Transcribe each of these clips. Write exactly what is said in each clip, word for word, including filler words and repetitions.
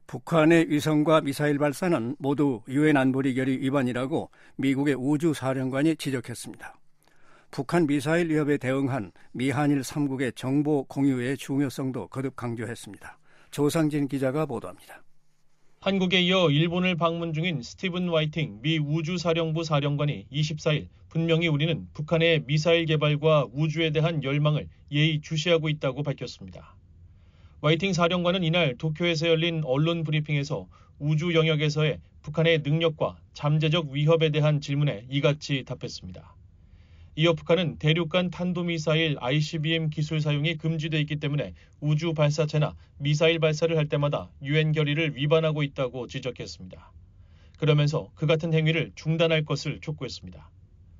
북한의 위성과 미사일 발사는 모두 유엔 안보리 결의 위반이라고 미국의 우주사령관이 지적했습니다. 북한 미사일 위협에 대응한 미한일 삼 국의 정보 공유의 중요성도 거듭 강조했습니다. 조상진 기자가 보도합니다. 한국에 이어 일본을 방문 중인 스티븐 화이팅 미 우주사령부 사령관이 이십사일 분명히 우리는 북한의 미사일 개발과 우주에 대한 열망을 예의주시하고 있다고 밝혔습니다. 화이팅 사령관은 이날 도쿄에서 열린 언론 브리핑에서 우주 영역에서의 북한의 능력과 잠재적 위협에 대한 질문에 이같이 답했습니다. 이어 북한은 대륙간 탄도미사일 아이씨비엠 기술 사용이 금지돼 있기 때문에 우주 발사체나 미사일 발사를 할 때마다 유엔 결의를 위반하고 있다고 지적했습니다. 그러면서 그 같은 행위를 중단할 것을 촉구했습니다.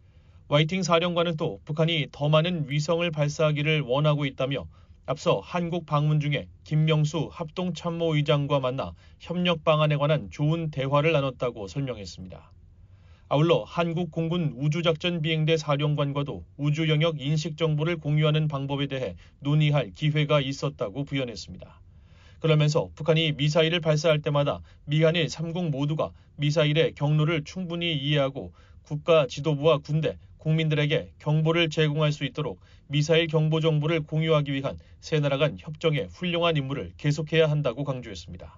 화이팅 사령관은 또 북한이 더 많은 위성을 발사하기를 원하고 있다며 앞서 한국 방문 중에 김명수 합동참모의장과 만나 협력 방안에 관한 좋은 대화를 나눴다고 설명했습니다. 아울러 한국 공군 우주작전 비행대 사령관과도 우주 영역 인식 정보를 공유하는 방법에 대해 논의할 기회가 있었다고 부연했습니다. 그러면서 북한이 미사일을 발사할 때마다 미한일 삼 국 모두가 미사일의 경로를 충분히 이해하고 국가 지도부와 군대, 국민들에게 경보를 제공할 수 있도록 미사일 경보 정보를 공유하기 위한 세 나라 간 협정의 훌륭한 임무를 계속해야 한다고 강조했습니다.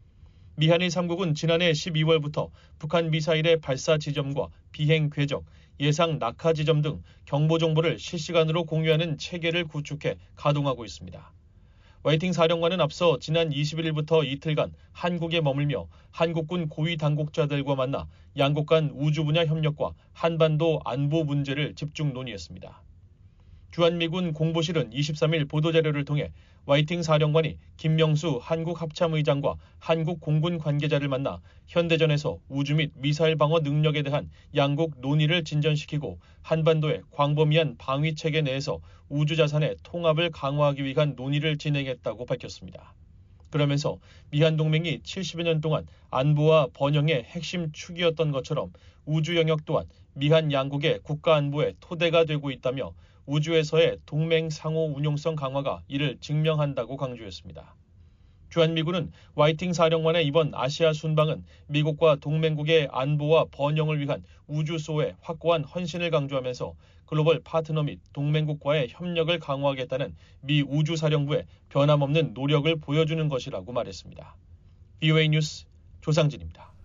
미한일 삼 국은 지난해 십이월부터 북한 미사일의 발사 지점과 비행 궤적, 예상 낙하 지점 등 경보 정보를 실시간으로 공유하는 체계를 구축해 가동하고 있습니다. 화이팅 사령관은 앞서 지난 이십일일부터 이틀간 한국에 머물며 한국군 고위 당국자들과 만나 양국 간 우주 분야 협력과 한반도 안보 문제를 집중 논의했습니다. 주한미군 공보실은 이십삼일 보도자료를 통해 화이팅 사령관이 김명수 한국 합참의장과 한국 공군 관계자를 만나 현대전에서 우주 및 미사일 방어 능력에 대한 양국 논의를 진전시키고 한반도의 광범위한 방위 체계 내에서 우주 자산의 통합을 강화하기 위한 논의를 진행했다고 밝혔습니다. 그러면서 미한 동맹이 칠십여 년 동안 안보와 번영의 핵심 축이었던 것처럼 우주 영역 또한 미한 양국의 국가 안보의 토대가 되고 있다며 우주에서의 동맹 상호 운용성 강화가 이를 증명한다고 강조했습니다. 주한미군은 화이팅 사령관의 이번 아시아 순방은 미국과 동맹국의 안보와 번영을 위한 우주소의 확고한 헌신을 강조하면서 글로벌 파트너 및 동맹국과의 협력을 강화하겠다는 미 우주사령부의 변함없는 노력을 보여주는 것이라고 말했습니다. 브이오에이 뉴스 조상진입니다.